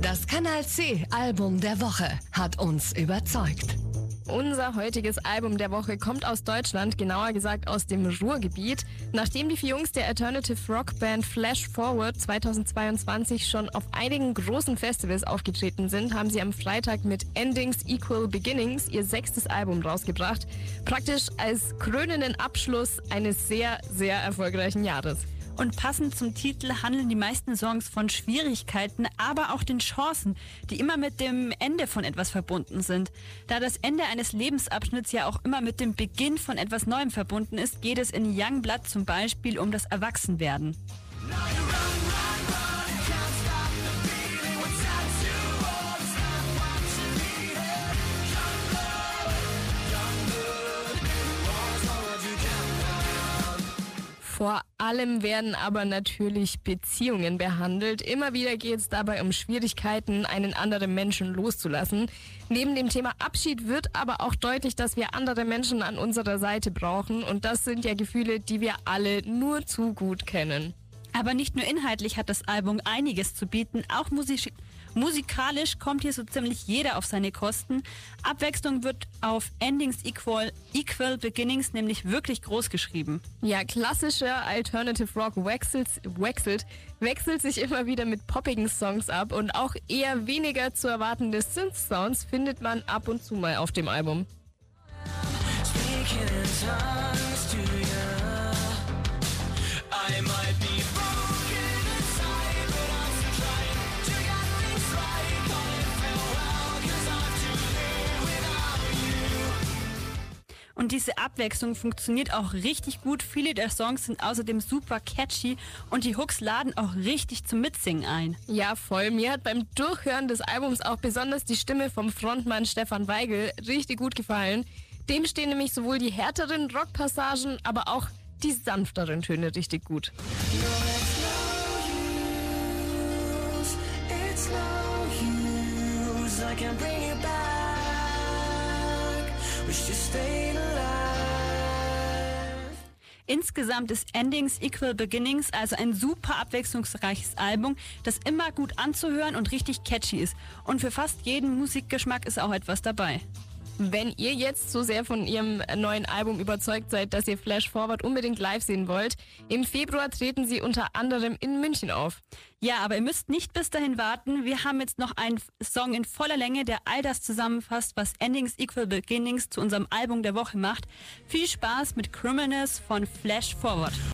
Das Kanal C Album der Woche hat uns überzeugt. Unser heutiges Album der Woche kommt aus Deutschland, genauer gesagt aus dem Ruhrgebiet. Nachdem die 4 Jungs der Alternative Rock Band Flash Forward 2022 schon auf einigen großen Festivals aufgetreten sind, haben sie am Freitag mit Endings Equal Beginnings ihr 6. Album rausgebracht. Praktisch als krönenden Abschluss eines sehr, sehr erfolgreichen Jahres. Und passend zum Titel handeln die meisten Songs von Schwierigkeiten, aber auch den Chancen, die immer mit dem Ende von etwas verbunden sind. Da das Ende eines Lebensabschnitts ja auch immer mit dem Beginn von etwas Neuem verbunden ist, geht es in Young Blood zum Beispiel um das Erwachsenwerden. Vor allem werden aber natürlich Beziehungen behandelt. Immer wieder geht es dabei um Schwierigkeiten, einen anderen Menschen loszulassen. Neben dem Thema Abschied wird aber auch deutlich, dass wir andere Menschen an unserer Seite brauchen. Und das sind ja Gefühle, die wir alle nur zu gut kennen. Aber nicht nur inhaltlich hat das Album einiges zu bieten, auch musikalisch kommt hier so ziemlich jeder auf seine Kosten. Abwechslung wird auf Endings Equal Beginnings nämlich wirklich groß geschrieben. Ja, klassischer Alternative Rock wechselt sich immer wieder mit poppigen Songs ab und auch eher weniger zu erwartende Synth-Sounds findet man ab und zu mal auf dem Album. Und diese Abwechslung funktioniert auch richtig gut. Viele der Songs sind außerdem super catchy und die Hooks laden auch richtig zum Mitsingen ein. Ja, voll. Mir hat beim Durchhören des Albums auch besonders die Stimme vom Frontmann Stefan Weigl richtig gut gefallen. Dem stehen nämlich sowohl die härteren Rockpassagen, aber auch die sanfteren Töne richtig gut. Insgesamt ist Endings Equal Beginnings also ein super abwechslungsreiches Album, das immer gut anzuhören und richtig catchy ist. Und für fast jeden Musikgeschmack ist auch etwas dabei. Wenn ihr jetzt so sehr von ihrem neuen Album überzeugt seid, dass ihr Flash Forward unbedingt live sehen wollt, im Februar treten sie unter anderem in München auf. Ja, aber ihr müsst nicht bis dahin warten. Wir haben jetzt noch einen Song in voller Länge, der all das zusammenfasst, was Endings Equal Beginnings zu unserem Album der Woche macht. Viel Spaß mit Criminals von Flash Forward.